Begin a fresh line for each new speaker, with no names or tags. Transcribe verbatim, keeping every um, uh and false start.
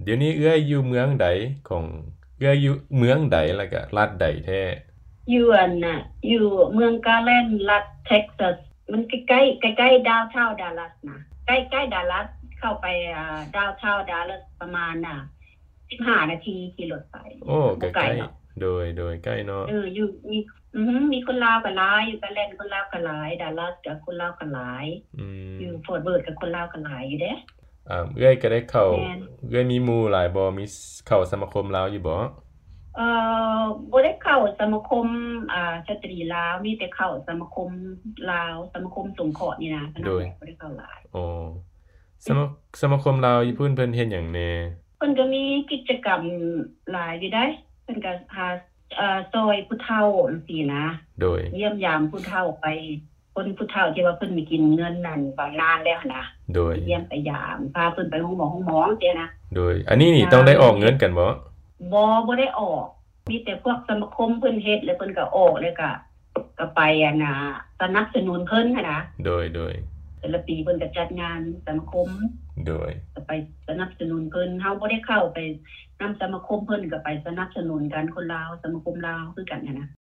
เดี๋ยวนี้เอื้อยอยู่เมืองใดของเอื้อยอยู่เมืองใดแล้วก็รัฐใดแท้
อยู่อันน่ะอยู่เมืองกาแลนรัฐเท็กซัสมันใกล้ๆใกล้ๆดาวน์ทาวน์ดัลลัสนะใกล้ๆดัลลัสเข้าไปอ่าดาวน์ทาวน์ดัลลัสประมาณน่ะสิบห้านาทีขี่รถไป
โอ้ใก
บ่ไกล
ล้
หรอก
ๆโดยโดยใกล้เนาะ
เอออยู่มีอือฮึมีคนลาวก็หลายอยู่กาแลนคนลาวก็หลายดัลลัสก็คนลาวก็หลาย
อืม
อยู่ฟอร์ตเวิร์ธก็คนลาวก็หลายอยู่เด้
อ่าเอื้อยก็ได้เข้า
แม่น
เอื้อยมีหมู่หลายบ่มีเข้าสมาคมลาวอยู่บ่
เอ่อบ่ได้เข้าสมาคมอ่าสตรีลาวมีแต่เข้าสมาคมลาวสมาคมสงเคราะห์นี่นะเท่า
โด
นั้น
ย
แหละบ่ได้เข้าหลาย
อ๋อสมาสมาคมลาวอยู่พุ่นเพิ่นเฮ็ดหยังแหน่
เพิ่นก็มีกิจกรรมหลายอยู่ได้เพิ่นก็หาเอ่อซอยผู้เฒ่าจังซี่นะ
โดย
เยี่ยมยามผู้เฒ่าไปคนผู้เฒ่าที่ว่าเพิ่นมีกินเงินนั่นบางนานแล้วนะ
โดย
ไปเยี่ยมไปยามพาเพิ่นไปโรงหมอโรงหมอจังซี่นะ
โดยอันนี้นี่ต้องได้ออกเงินกันบ่
บ่บ่ได้ออกมีแต่พวกสมาคมเพิ่นเฮ็ดแล้วเพิ่นก็ออกแล้วก็ก็ไปอะนะสนับสนุนเพิ่นหั้นนะ
โดยโดย
แต่ละปีเพิ่นก็จัดงานสมาคม
โดย
ก็ไปสนับสนุนเพิ่นเฮาบ่ได้เข้าไปนำสมาคมเพิ่นก็ไปสนับสนุนกันคนลาวสมาคมลาวคือกันหั้นนะ